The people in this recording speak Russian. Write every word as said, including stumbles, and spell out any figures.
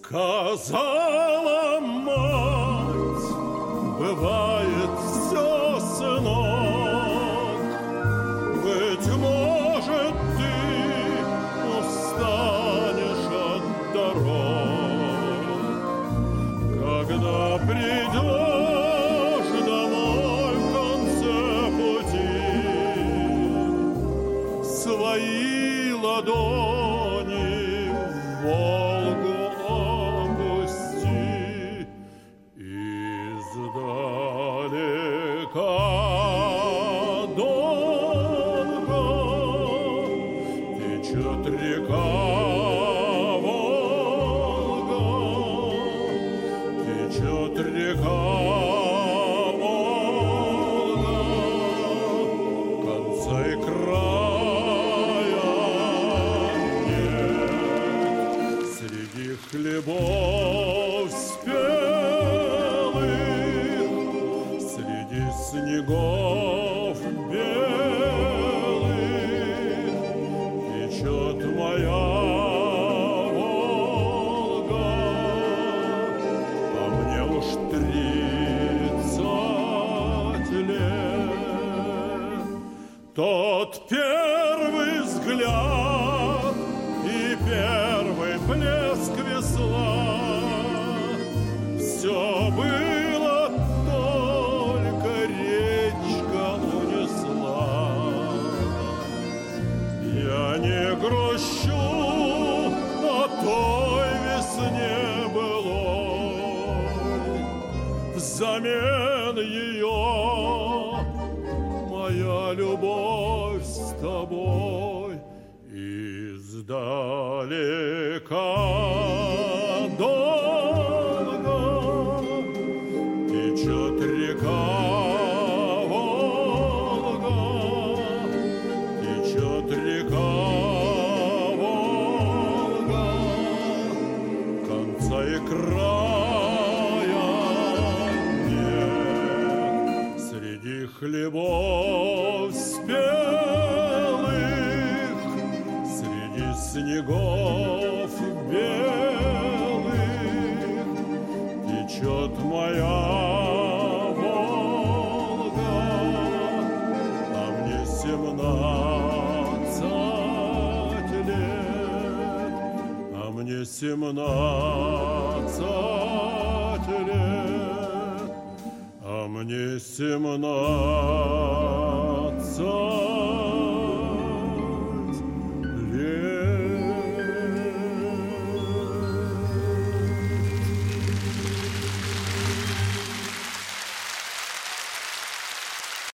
Сказала мать, бывает все, сынок, быть может, ты устанешь от дорог, когда придешь домой в конце пути, свои ладони в Волгу издалека долго течет река Волга, течет река Волга, конца и края нет. Среди хлебов спелых, среди снегов белых течет моя Волга, а мне уж тридцать лет. Тот первый взгляд и первый плеск весла, все было, только речка унесла. Я не грущу о той весне былой, взамен ее моя любовь с тобой издалека долго течет река Волга, течет река Волга, конца и края нет. Среди хлебов спелых, среди снегов белых течет моя Волга, а мне семнадцать лет, а мне семнадцать лет, а мне семнадцать